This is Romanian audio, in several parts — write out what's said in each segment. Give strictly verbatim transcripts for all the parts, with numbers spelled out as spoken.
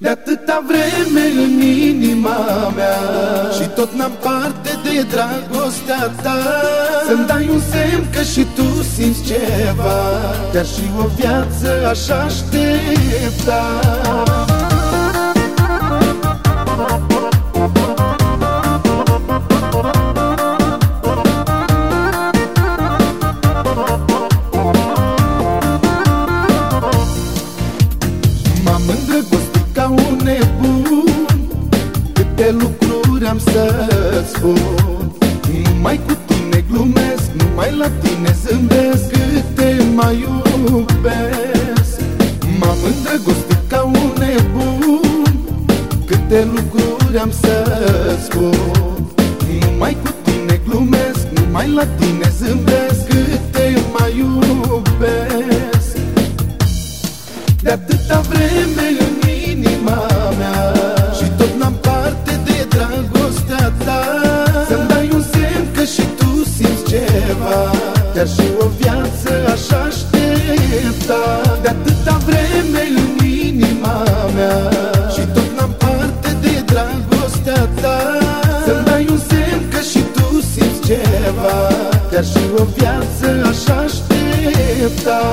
De atâta vreme în inima mea și tot n-am parte de dragostea ta. Să-mi dai un semn că și tu simți ceva, chiar și o viață aș aștepta. M-am îndrăgostit ca un nebun, câte lucruri am să-ți spun. Numai cu tine glumesc, numai la tine zâmbesc, cât te mai iubesc. M-am îndrăgostit ca un nebun, câte lucruri am să-ți spun. Numai cu tine glumesc, numai la tine zâmbesc, cât te mai iubesc. De atâta vreme în inima mea și tot n-am parte de dragostea ta. Să-mi dai un semn că și tu simți ceva, chiar și o viață aș aștepta. De atâta vreme în inima mea și tot n-am parte de dragostea ta. Să-mi dai un semn că și tu simți ceva, chiar și o viață aș aștepta.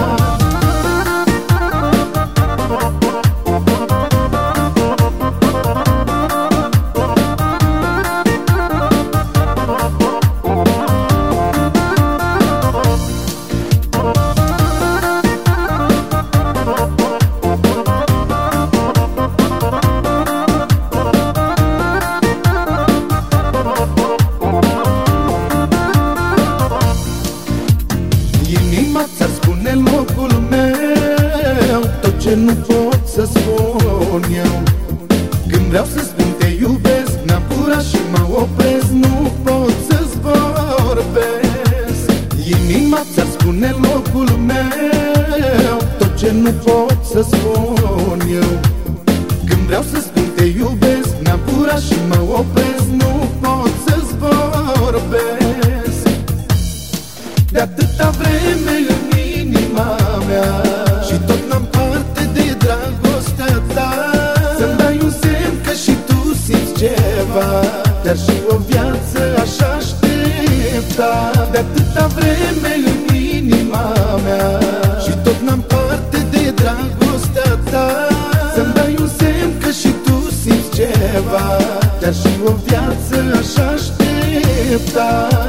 Inima ți-ar spune locul meu, tot ce nu pot să spun eu. Când vreau să spun te iubesc, n-am curaj și mă opresc, nu pot să-ți vorbesc. Inima ți-ar spune locul meu, tot ce nu pot să spun eu. Când vreau să spun te iubesc, n-am curaj și mă opresc, nu pot să-ți vorbesc. De atâta vreme în inima mea și tot n-am parte de dragostea ta. Să-mi dai un semn că și tu simți ceva, chiar și o viață aș aștepta. De atâta vreme în inima mea și tot n-am parte de dragostea ta. Să-mi dai un semn că și tu simți ceva, chiar și o viață aș aștepta.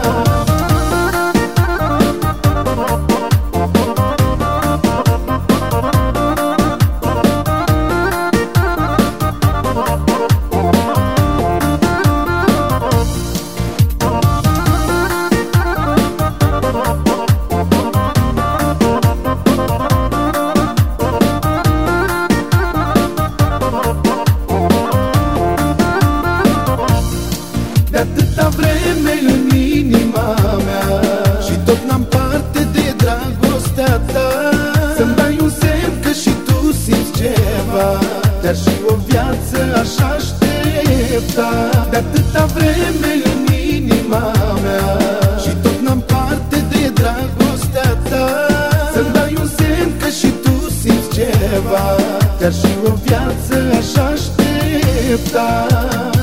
De atâta vreme în inima mea și tot n-am parte de dragostea ta. Să-mi dai un semn că și tu simți ceva, chiar și o viață aș aștepta. De atâta vreme în inima mea și tot n-am parte de dragostea ta. Să-mi dai un semn că și tu simți ceva, chiar și o viață aș aștepta.